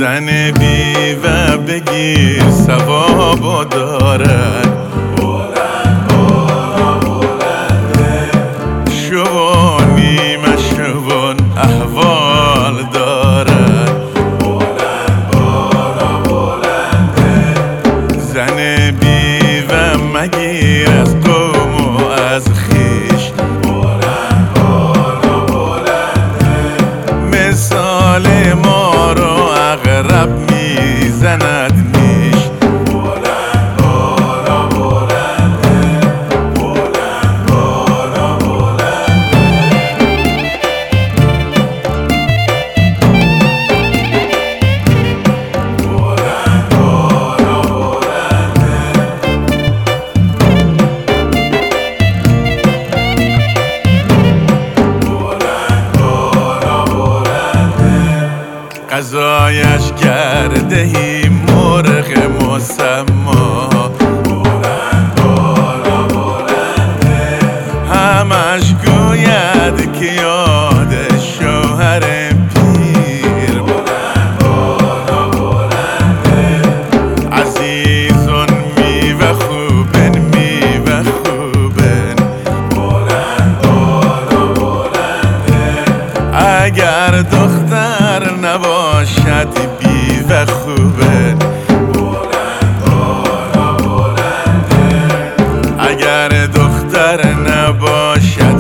زن بیوه بگیر ثوابو دارد، شوانی مشوان احوال دارد، زن بیوه مگیر از قوم و از خویش، مثال ما رو عقرب میزند نیش. غذایش گردهی مرغ مسما، همش گوید که یاد شوهر پیر، عزیزان میوه خوبن میوه خوبن، اگر دختر نباشد بیوه خوبه، اگر دختر نباشد